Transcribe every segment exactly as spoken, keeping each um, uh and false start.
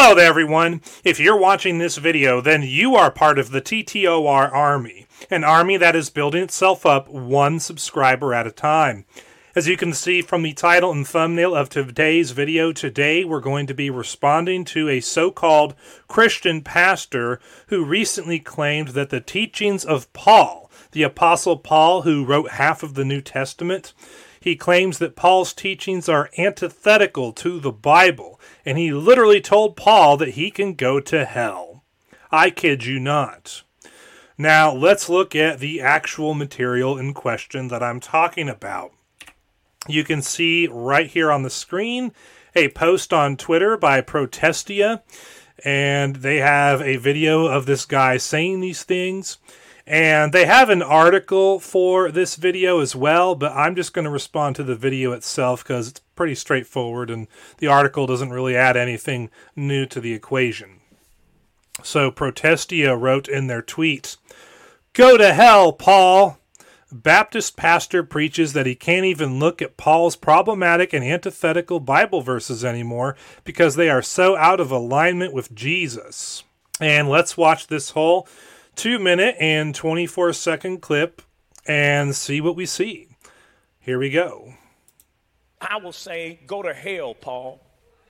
Well there, everyone, if you're watching this video, then you are part of the T T O R army, an army that is building itself up one subscriber at a time. As you can see from the title and thumbnail of today's video, today we're going to be responding to a so-called Christian pastor who recently claimed that the teachings of Paul, the Apostle Paul who wrote half of the New Testament, he claims that Paul's teachings are antithetical to the Bible, and he literally told Paul that he can go to hell. I kid you not. Now, let's look at the actual material in question that I'm talking about. You can see right here on the screen a post on Twitter by Protestia, and they have a video of this guy saying these things. And they have an article for this video as well, but I'm just going to respond to the video itself because it's pretty straightforward and the article doesn't really add anything new to the equation. So Protestia wrote in their tweet, "Go to hell, Paul. Baptist pastor preaches that he can't even look at Paul's problematic and antithetical Bible verses anymore because they are so out of alignment with Jesus." And let's watch this whole two minute and twenty-four second clip and see what we see. Here we go. I will say, go to hell, Paul.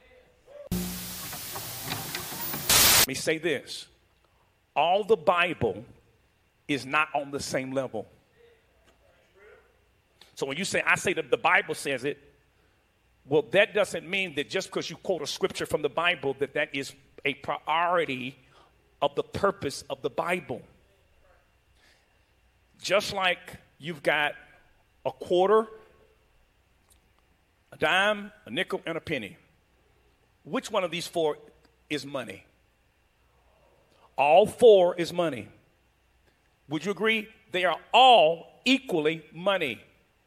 Let me say this. All the Bible is not on the same level. So when you say, I say that the Bible says it, well, that doesn't mean that just because you quote a scripture from the Bible that that is a priority of the purpose of the Bible. Just like you've got a quarter, a dime, a nickel, and a penny. Which one of these four is money? All four is money. Would you agree? They are all equally money.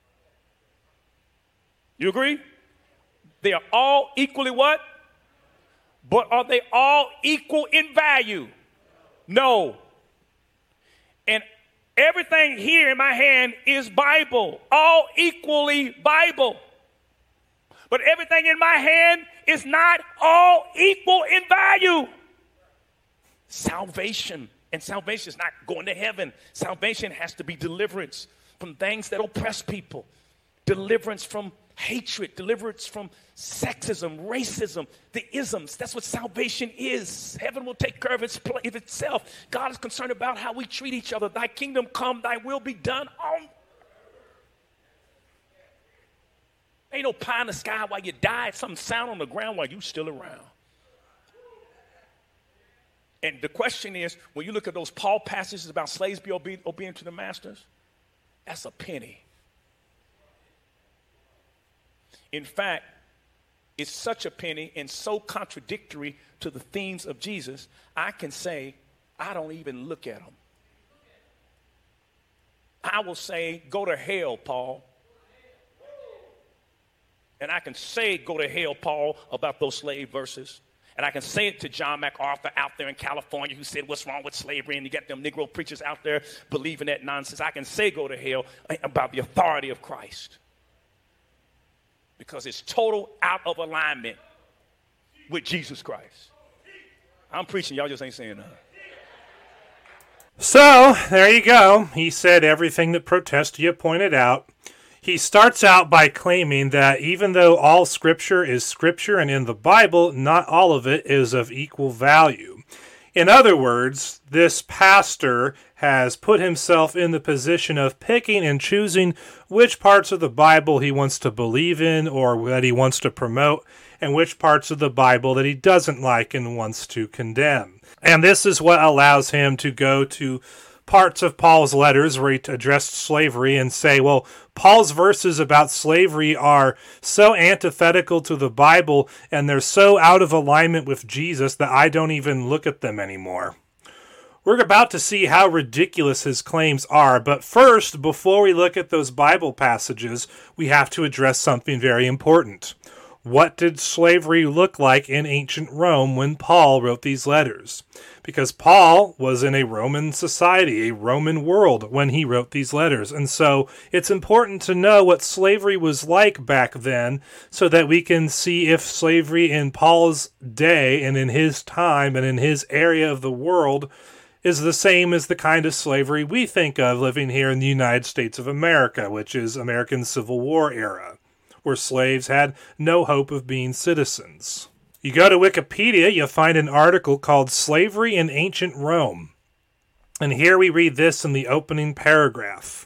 You agree? They are all equally what? But are they all equal in value? No. And everything here in my hand is Bible, all equally Bible. But everything in my hand is not all equal in value. Salvation, and salvation is not going to heaven. Salvation has to be deliverance from things that oppress people, deliverance from hatred, deliverance from sexism, racism, the isms. That's what salvation is. Heaven will take care of, its, of itself. God is concerned about how we treat each other. Thy kingdom come, thy will be done on. Ain't no pie in the sky while you die. It's something sound on the ground while you still around. And the question is, when you look at those Paul passages about slaves be obe- obedient to the masters, that's a penny. In fact, it's such a penny and so contradictory to the themes of Jesus, I can say, I don't even look at them. I will say, go to hell, Paul. And I can say, go to hell, Paul, about those slave verses. And I can say it to John MacArthur out there in California who said, what's wrong with slavery? And you got them Negro preachers out there believing that nonsense. I can say, go to hell, about the authority of Christ. Because it's total out of alignment with Jesus Christ. I'm preaching, y'all just ain't saying nothing. So, there you go. He said everything that Protestia pointed out. He starts out by claiming that even though all scripture is scripture and in the Bible, not all of it is of equal value. In other words, this pastor has put himself in the position of picking and choosing which parts of the Bible he wants to believe in or that he wants to promote, and which parts of the Bible that he doesn't like and wants to condemn. And this is what allows him to go to parts of Paul's letters where he addressed slavery and say, well, Paul's verses about slavery are so antithetical to the Bible and they're so out of alignment with Jesus that I don't even look at them anymore. We're about to see how ridiculous his claims are, but first, before we look at those Bible passages, we have to address something very important. What did slavery look like in ancient Rome when Paul wrote these letters? Because Paul was in a Roman society, a Roman world, when he wrote these letters. And so it's important to know what slavery was like back then so that we can see if slavery in Paul's day and in his time and in his area of the world is the same as the kind of slavery we think of living here in the United States of America, which is American Civil War era, where slaves had no hope of being citizens. You go to Wikipedia, you'll find an article called Slavery in Ancient Rome. And here we read this in the opening paragraph.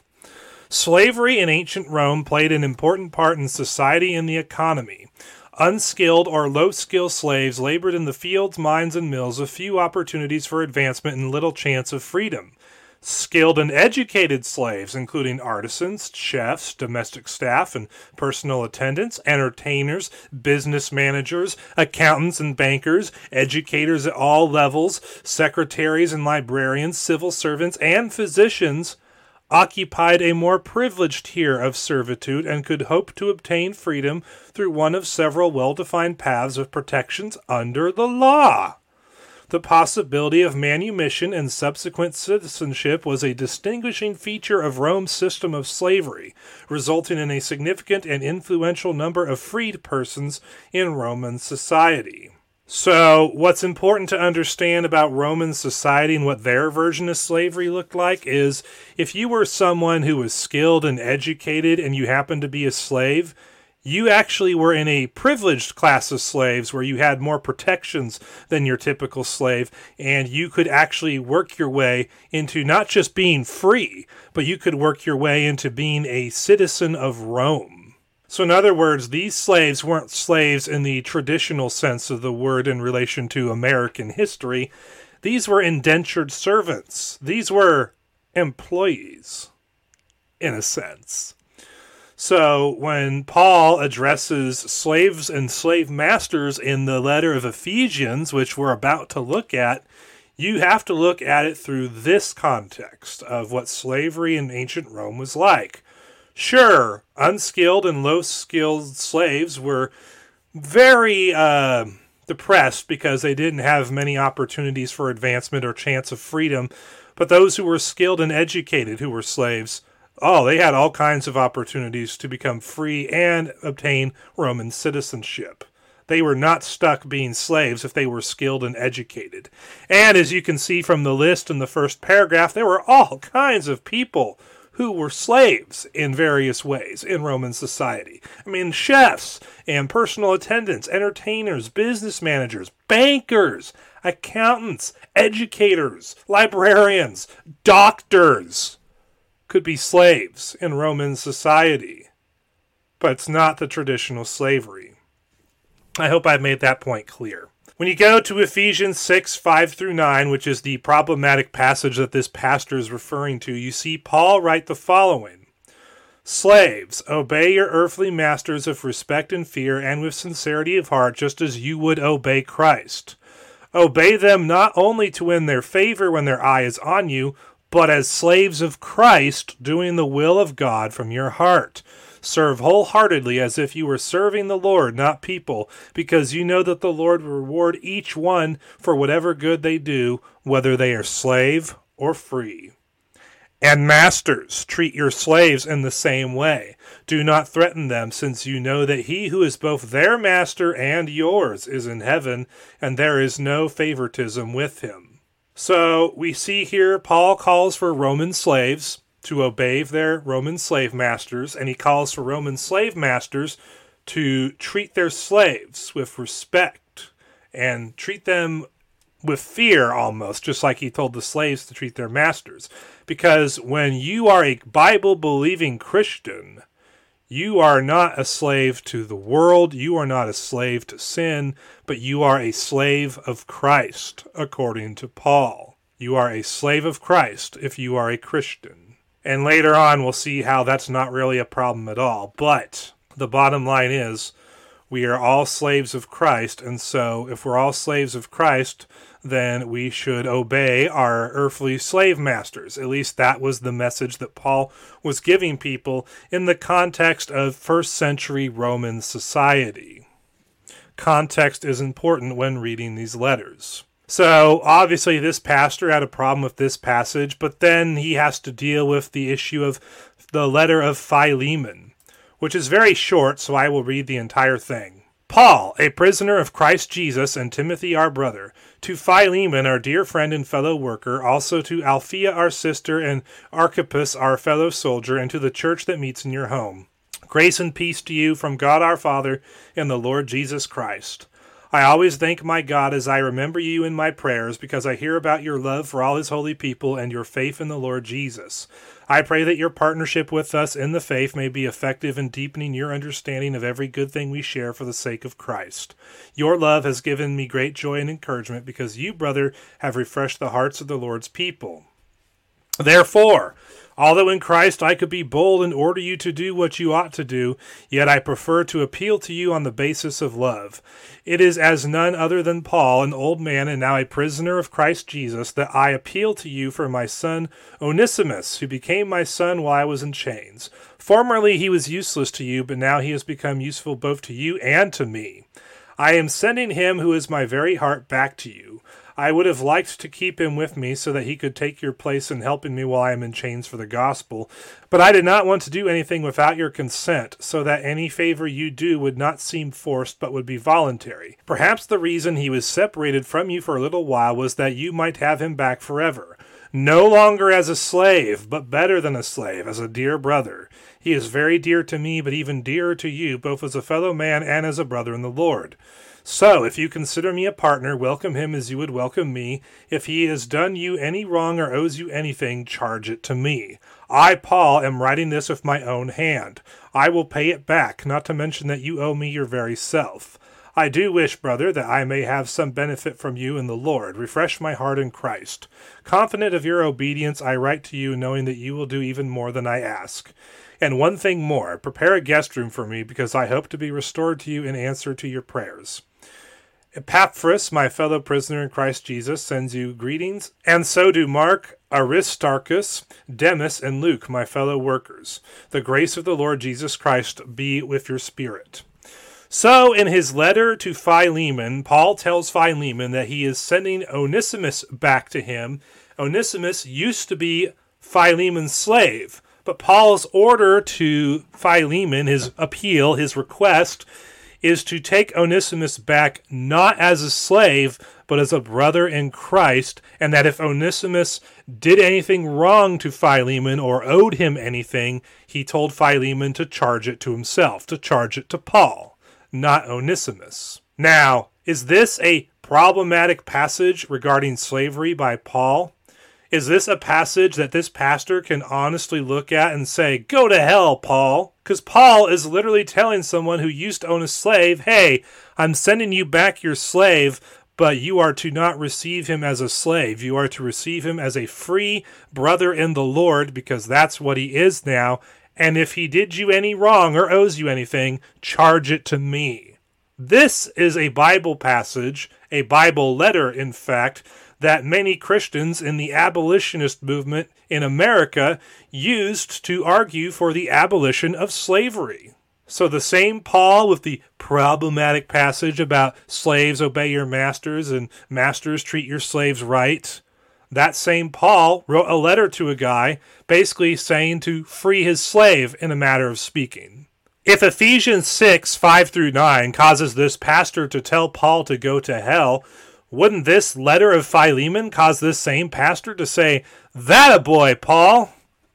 Slavery in ancient Rome played an important part in society and the economy. Unskilled or low-skill slaves labored in the fields, mines, and mills with few opportunities for advancement and little chance of freedom. Skilled and educated slaves, including artisans, chefs, domestic staff, and personal attendants, entertainers, business managers, accountants and bankers, educators at all levels, secretaries and librarians, civil servants, and physicians, occupied a more privileged tier of servitude and could hope to obtain freedom through one of several well-defined paths of protections under the law. The possibility of manumission and subsequent citizenship was a distinguishing feature of Rome's system of slavery, resulting in a significant and influential number of freed persons in Roman society. So, what's important to understand about Roman society and what their version of slavery looked like is if you were someone who was skilled and educated and you happened to be a slave, you actually were in a privileged class of slaves where you had more protections than your typical slave, and you could actually work your way into not just being free, but you could work your way into being a citizen of Rome. So in other words, these slaves weren't slaves in the traditional sense of the word in relation to American history. These were indentured servants. These were employees, in a sense. So when Paul addresses slaves and slave masters in the letter of Ephesians, which we're about to look at, you have to look at it through this context of what slavery in ancient Rome was like. Sure, unskilled and low-skilled slaves were very uh, depressed because they didn't have many opportunities for advancement or chance of freedom, but those who were skilled and educated who were slaves, oh, they had all kinds of opportunities to become free and obtain Roman citizenship. They were not stuck being slaves if they were skilled and educated. And as you can see from the list in the first paragraph, there were all kinds of people who were slaves in various ways in Roman society. I mean, chefs and personal attendants, entertainers, business managers, bankers, accountants, educators, librarians, doctors could be slaves in Roman society. But it's not the traditional slavery. I hope I've made that point clear. When you go to Ephesians six, five through nine, which is the problematic passage that this pastor is referring to, you see Paul write the following. Slaves, obey your earthly masters with respect and fear and with sincerity of heart, just as you would obey Christ. Obey them not only to win their favor when their eye is on you, but as slaves of Christ, doing the will of God from your heart. Serve wholeheartedly as if you were serving the Lord, not people, because you know that the Lord will reward each one for whatever good they do, whether they are slave or free. And masters, treat your slaves in the same way. Do not threaten them, since you know that he who is both their master and yours is in heaven, and there is no favoritism with him. So we see here Paul calls for Roman slaves to obey their Roman slave masters, and he calls for Roman slave masters to treat their slaves with respect and treat them with fear almost, just like he told the slaves to treat their masters. Because when you are a Bible-believing Christian, you are not a slave to the world, you are not a slave to sin, but you are a slave of Christ, according to Paul. You are a slave of Christ if you are a Christian. And later on, we'll see how that's not really a problem at all. But the bottom line is, we are all slaves of Christ, and so if we're all slaves of Christ, then we should obey our earthly slave masters. At least that was the message that Paul was giving people in the context of first century Roman society. context is important when reading these letters. So, obviously, this pastor had a problem with this passage, but then he has to deal with the issue of the letter of Philemon, which is very short, so I will read the entire thing. Paul, a prisoner of Christ Jesus, and Timothy our brother, to Philemon our dear friend and fellow worker, also to Alphia our sister, and Archippus our fellow soldier, and to the church that meets in your home. Grace and peace to you from God our Father and the Lord Jesus Christ. I always thank my God as I remember you in my prayers, because I hear about your love for all his holy people and your faith in the Lord Jesus. I pray that your partnership with us in the faith may be effective in deepening your understanding of every good thing we share for the sake of Christ. Your love has given me great joy and encouragement, because you, brother, have refreshed the hearts of the Lord's people. Therefore, although in Christ I could be bold and order you to do what you ought to do, yet I prefer to appeal to you on the basis of love. It is as none other than Paul, an old man and now a prisoner of Christ Jesus, that I appeal to you for my son Onesimus, who became my son while I was in chains. Formerly he was useless to you, but now he has become useful both to you and to me. I am sending him who is my very heart back to you. I would have liked to keep him with me so that he could take your place in helping me while I am in chains for the gospel, but I did not want to do anything without your consent, so that any favor you do would not seem forced but would be voluntary. Perhaps the reason he was separated from you for a little while was that you might have him back forever, no longer as a slave, but better than a slave, as a dear brother. He is very dear to me, but even dearer to you, both as a fellow man and as a brother in the Lord. So, if you consider me a partner, welcome him as you would welcome me. If he has done you any wrong or owes you anything, charge it to me. I, Paul, am writing this with my own hand. I will pay it back, not to mention that you owe me your very self. I do wish, brother, that I may have some benefit from you in the Lord. Refresh my heart in Christ. Confident of your obedience, I write to you, knowing that you will do even more than I ask. And one thing more, prepare a guest room for me, because I hope to be restored to you in answer to your prayers. Epaphras, my fellow prisoner in Christ Jesus, sends you greetings, and so do Mark, Aristarchus, Demas, and Luke, my fellow workers. The grace of the Lord Jesus Christ be with your spirit. So, in his letter to Philemon, Paul tells Philemon that he is sending Onesimus back to him. Onesimus used to be Philemon's slave, but Paul's order to Philemon, his appeal, his request, is to take Onesimus back not as a slave, but as a brother in Christ, and that if Onesimus did anything wrong to Philemon or owed him anything, he told Philemon to charge it to himself, to charge it to Paul, not Onesimus. Now, is this a problematic passage regarding slavery by Paul? Is this a passage that this pastor can honestly look at and say, go to hell, Paul? Because Paul is literally telling someone who used to own a slave, hey, I'm sending you back your slave, but you are to not receive him as a slave. You are to receive him as a free brother in the Lord, because that's what he is now. And if he did you any wrong or owes you anything, charge it to me. This is a Bible passage, a Bible letter, in fact, that many Christians in the abolitionist movement in America used to argue for the abolition of slavery. So the same Paul with the problematic passage about slaves obey your masters and masters treat your slaves right, that same Paul wrote a letter to a guy basically saying to free his slave, in a matter of speaking. If Ephesians six, five through nine causes this pastor to tell Paul to go to hell, wouldn't this letter of Philemon cause this same pastor to say, that a boy, Paul?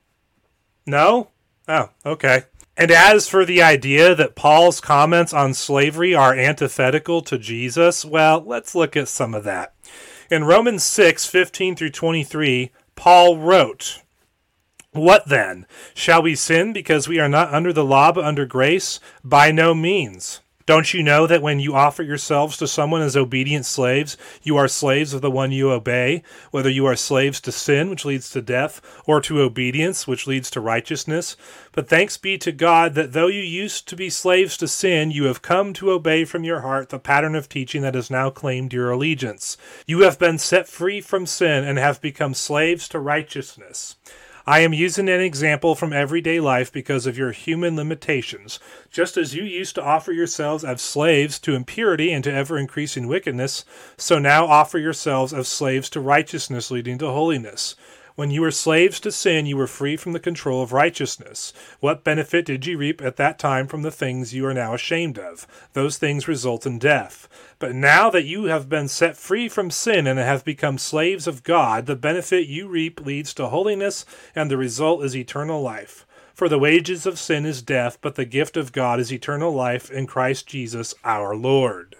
No? Oh, okay. And as for the idea that Paul's comments on slavery are antithetical to Jesus, well, let's look at some of that. In Romans six, fifteen through twenty-three, Paul wrote, what then? Shall we sin because we are not under the law but under grace? By no means. Don't you know that when you offer yourselves to someone as obedient slaves, you are slaves of the one you obey, whether you are slaves to sin, which leads to death, or to obedience, which leads to righteousness? But thanks be to God that though you used to be slaves to sin, you have come to obey from your heart the pattern of teaching that has now claimed your allegiance. You have been set free from sin and have become slaves to righteousness. I am using an example from everyday life because of your human limitations. Just as you used to offer yourselves as slaves to impurity and to ever-increasing wickedness, so now offer yourselves as slaves to righteousness leading to holiness. When you were slaves to sin, you were free from the control of righteousness. What benefit did you reap at that time from the things you are now ashamed of? Those things result in death. But now that you have been set free from sin and have become slaves of God, the benefit you reap leads to holiness, and the result is eternal life. For the wages of sin is death, but the gift of God is eternal life in Christ Jesus our Lord.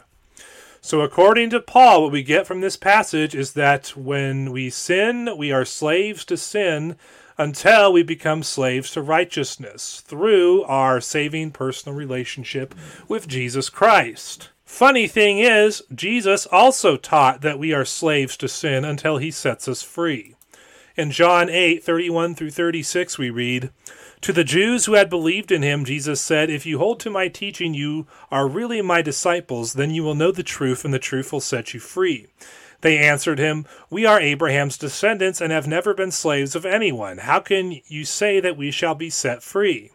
So according to Paul, what we get from this passage is that when we sin, we are slaves to sin until we become slaves to righteousness through our saving personal relationship with Jesus Christ. Funny thing is, Jesus also taught that we are slaves to sin until he sets us free. In John eight, thirty-one through thirty-six, we read, "To the Jews who had believed in him, Jesus said, 'If you hold to my teaching, you are really my disciples. Then you will know the truth, and the truth will set you free.' They answered him, 'We are Abraham's descendants and have never been slaves of anyone. How can you say that we shall be set free?'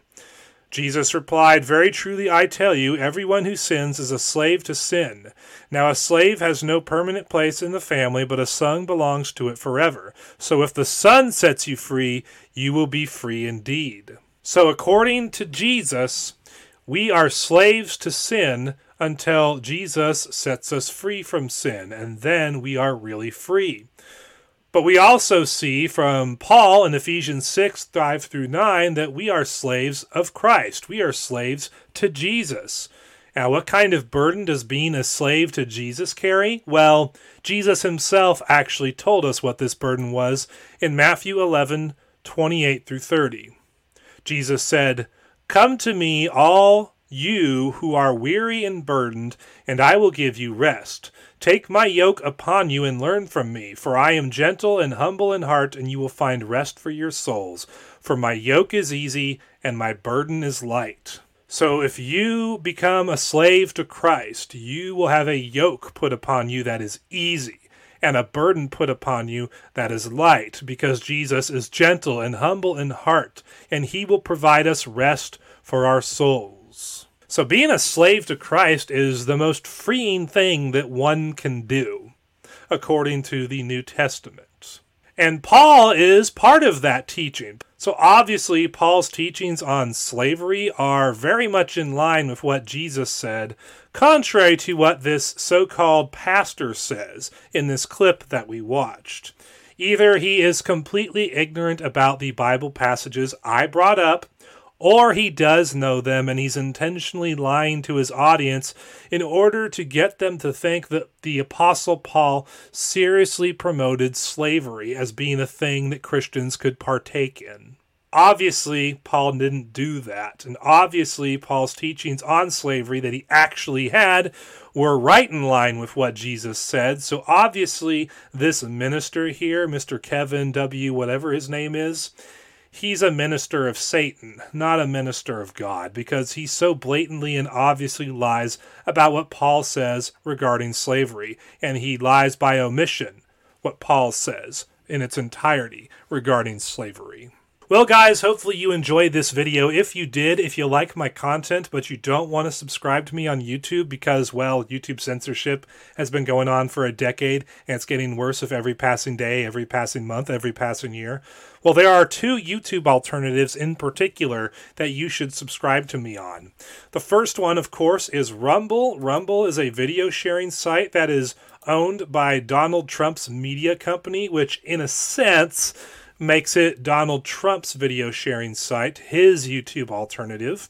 Jesus replied, 'Very truly I tell you, everyone who sins is a slave to sin. Now a slave has no permanent place in the family, but a son belongs to it forever. So if the Son sets you free, you will be free indeed.'" So according to Jesus, we are slaves to sin until Jesus sets us free from sin, and then we are really free. But we also see from Paul in Ephesians six, five through nine, that we are slaves of Christ. We are slaves to Jesus. Now, what kind of burden does being a slave to Jesus carry? Well, Jesus himself actually told us what this burden was in Matthew eleven, twenty-eight through thirty. Jesus said, "Come to me, all you who are weary and burdened, and I will give you rest. Take my yoke upon you and learn from me, for I am gentle and humble in heart, and you will find rest for your souls. For my yoke is easy and my burden is light." So if you become a slave to Christ, you will have a yoke put upon you that is easy, and a burden put upon you that is light, because Jesus is gentle and humble in heart, and he will provide us rest for our souls. So being a slave to Christ is the most freeing thing that one can do, according to the New Testament. And Paul is part of that teaching. So obviously, Paul's teachings on slavery are very much in line with what Jesus said, contrary to what this so-called pastor says in this clip that we watched. Either he is completely ignorant about the Bible passages I brought up, or he does know them and he's intentionally lying to his audience in order to get them to think that the Apostle Paul seriously promoted slavery as being a thing that Christians could partake in. Obviously, Paul didn't do that, and obviously Paul's teachings on slavery that he actually had were right in line with what Jesus said, so obviously this minister here, Mister Kevin W., whatever his name is, he's a minister of Satan, not a minister of God, because he so blatantly and obviously lies about what Paul says regarding slavery, and he lies by omission what Paul says in its entirety regarding slavery. Well, guys, hopefully you enjoyed this video. If you did, if you like my content, but you don't want to subscribe to me on YouTube because, well, YouTube censorship has been going on for a decade, and it's getting worse with every passing day, every passing month, every passing year. Well, there are two YouTube alternatives in particular that you should subscribe to me on. The first one, of course, is Rumble. Rumble is a video sharing site that is owned by Donald Trump's media company, which, in a sense, makes it Donald Trump's video sharing site, his YouTube alternative.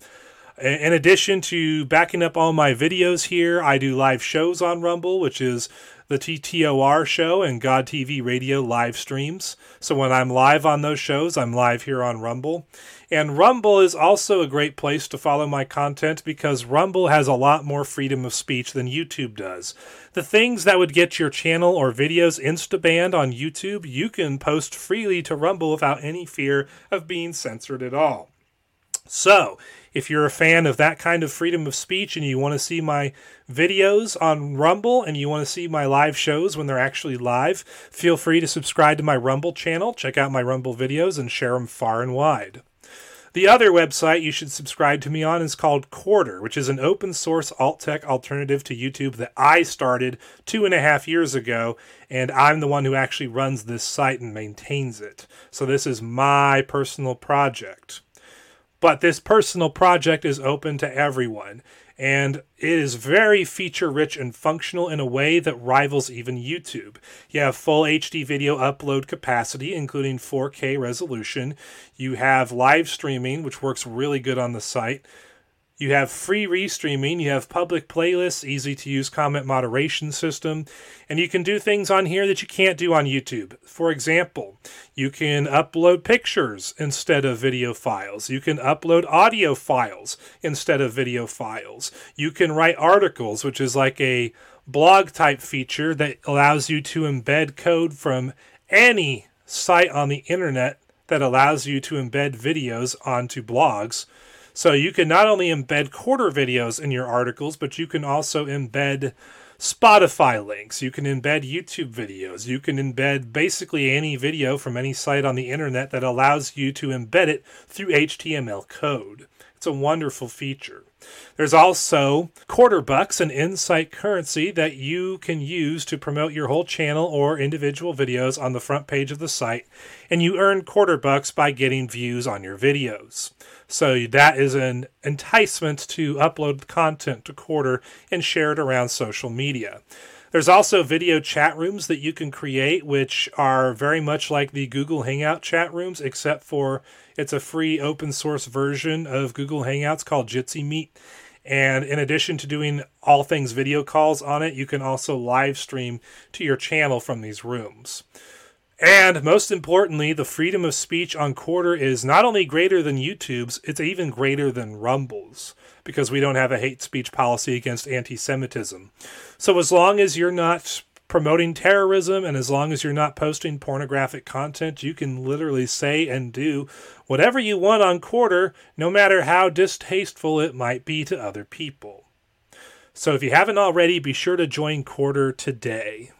In addition to backing up all my videos here, I do live shows on Rumble, which is the T T O R show and God T V radio live streams. So when I'm live on those shows, I'm live here on Rumble. And Rumble is also a great place to follow my content because Rumble has a lot more freedom of speech than YouTube does. The things that would get your channel or videos insta-banned on YouTube, you can post freely to Rumble without any fear of being censored at all. So, If you're a fan of that kind of freedom of speech and you want to see my videos on Rumble and you want to see my live shows when they're actually live, feel free to subscribe to my Rumble channel, check out my Rumble videos, and share them far and wide. The other website you should subscribe to me on is called Quarter, which is an open source alt-tech alternative to YouTube that I started two and a half years ago, and I'm the one who actually runs this site and maintains it. So this is my personal project. But this personal project is open to everyone, and it is very feature-rich and functional in a way that rivals even YouTube. You have full H D video upload capacity, including four K resolution. You have live streaming, which works really good on the site. You have free restreaming, you have public playlists, easy-to-use comment moderation system, and you can do things on here that you can't do on YouTube. For example, you can upload pictures instead of video files. You can upload audio files instead of video files. You can write articles, which is like a blog-type feature that allows you to embed code from any site on the internet that allows you to embed videos onto blogs. So you can not only embed Quarter videos in your articles, but you can also embed Spotify links. You can embed YouTube videos. You can embed basically any video from any site on the internet that allows you to embed it through H T M L code. It's a wonderful feature. There's also Quarter Bucks, an insight currency that you can use to promote your whole channel or individual videos on the front page of the site, and you earn Quarter Bucks by getting views on your videos. So that is an enticement to upload content to Quarter and share it around social media. There's also video chat rooms that you can create, which are very much like the Google Hangout chat rooms, except for it's a free open source version of Google Hangouts called Jitsi Meet. And in addition to doing all things video calls on it, you can also live stream to your channel from these rooms. And most importantly, the freedom of speech on Quarter is not only greater than YouTube's, it's even greater than Rumble's, because we don't have a hate speech policy against anti-Semitism. So as long as you're not promoting terrorism and as long as you're not posting pornographic content, you can literally say and do whatever you want on Quarter, no matter how distasteful it might be to other people. So if you haven't already, be sure to join Quarter today.